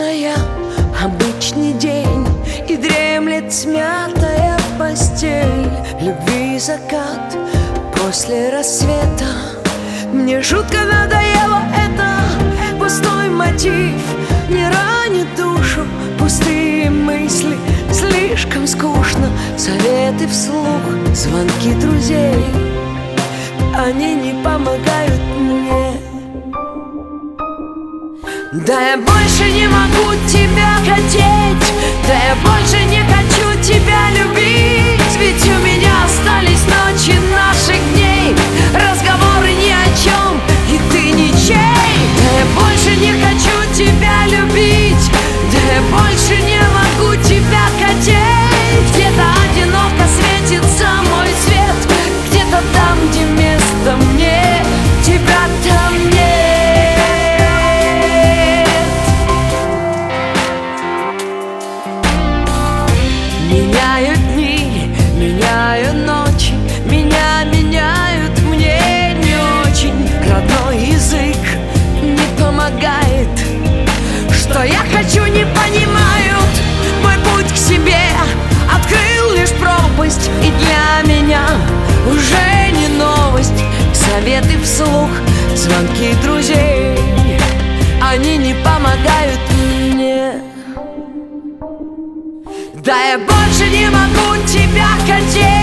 Обычная, обычный день, и дремлет смятая постель. Любви закат после рассвета. Мне жутко надоело это. Пустой мотив не ранит душу. Пустые мысли, слишком скучно. Советы вслух, звонки друзей, они не помогают мне. Да я больше не могу тебя хотеть, да я больше не хочу тебя любить. Ведь у меня остались ночи наших дней, разговоры ни о чем, и ты ничей. Да я больше не хочу тебя любить, да я больше не могу тебя хотеть. Где-то одиноко светится мой свет, где-то там, где место мне, тебя там нет. Меняют дни, меняют ночи, меня меняют, мне не очень. Родной язык не помогает, что я хочу, не понимают. Мой путь к себе открыл лишь пропасть, и для меня уже не новость. Советы вслух, звонки друзей, они не помогают мне. Да я больше не могу тебя хотеть.